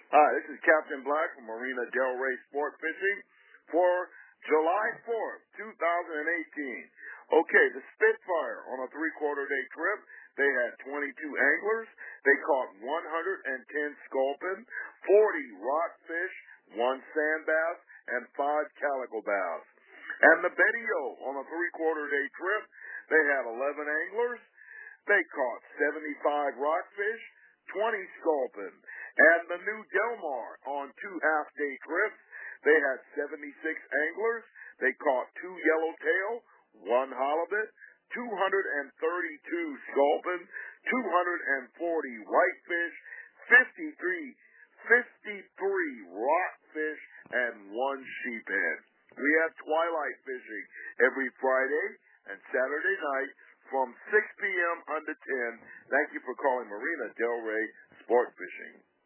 Hi, this is Captain Black from Marina Del Rey Sport Fishing for July 4th, 2018. Okay, the Spitfire on a three-quarter day trip, they had 22 anglers. They caught 110 sculpin, 40 rockfish, 1 sand bass, and 5 calico bass. And the Betty O on a three-quarter day trip, they had 11 anglers. They caught 75 rockfish, 20 sculpin. And the new Del Mar on 2 half-day trips, they had 76 anglers. They caught 2 yellowtail, 1 halibut, 232 sculpin, 240 whitefish, 53 rockfish, and 1 sheephead. We have twilight fishing every Friday and Saturday night from 6 p.m. unto 10. Thank you for calling Marina Del Rey Sport Fishing.